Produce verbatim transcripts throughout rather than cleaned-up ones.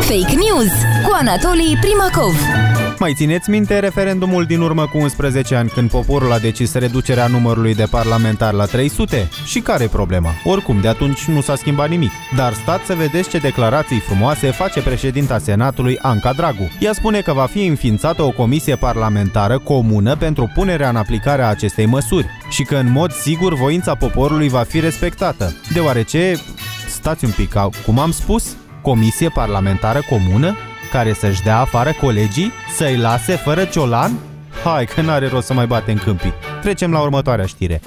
Fake News cu Anatolii Primacov. Mai țineți minte referendumul din urmă cu unsprezece ani, când poporul a decis reducerea numărului de parlamentari la trei sute? Și care-i problema? Oricum, de atunci nu s-a schimbat nimic. Dar stați să vedeți ce declarații frumoase face președinta Senatului, Anca Dragu. Ea spune că va fi înființată o comisie parlamentară comună pentru punerea în aplicare a acestei măsuri și că, în mod sigur, voința poporului va fi respectată. Deoarece, stați un pic, cum am spus, comisie parlamentară comună? Care să-și dea afară colegii? Să-i lase fără ciolan? Hai că n-are rost să mai batem câmpii. Trecem la următoarea știre.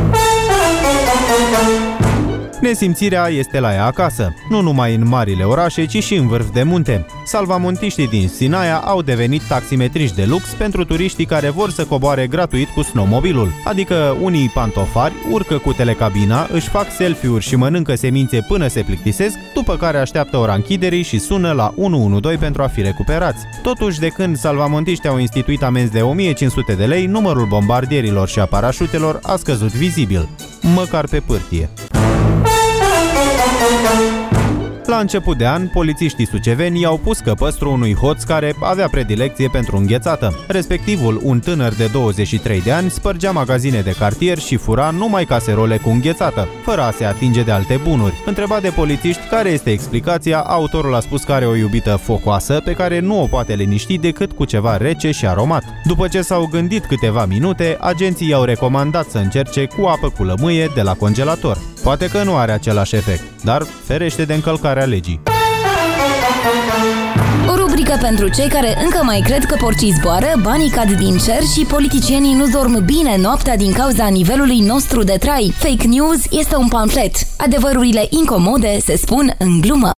Nesimțirea este la ea acasă, nu numai în marile orașe, ci și în vârf de munte. Salvamontiștii din Sinaia au devenit taximetriști de lux pentru turiștii care vor să coboare gratuit cu snowmobilul. Adică unii pantofari urcă cu telecabina, își fac selfie-uri și mănâncă semințe până se plictisesc, după care așteaptă ora închiderii și sună la unu unu doi pentru a fi recuperați. Totuși, de când salvamontiștii au instituit amenzi de o mie cinci sute de lei, numărul bombardierilor și a parașutelor a scăzut vizibil, măcar pe pârtie. La început de an, polițiștii suceveni i-au pus căpăstru unui hoț care avea predilecție pentru înghețată. Respectivul, un tânăr de douăzeci și trei de ani, spărgea magazine de cartier și fura numai caserole cu înghețată, fără a se atinge de alte bunuri. Întrebat de polițiști care este explicația, autorul a spus că are o iubită focoasă pe care nu o poate liniști decât cu ceva rece și aromat. După ce s-au gândit câteva minute, agenții i-au recomandat să încerce cu apă cu lămâie de la congelator. Poate că nu are același efect, dar ferește de încălcarea legii. O rubrică pentru cei care încă mai cred că porcii zboară, banii cad din cer și politicienii nu dorm bine noaptea din cauza nivelului nostru de trai. Fake News este un pamflet. Adevărurile incomode se spun în glumă.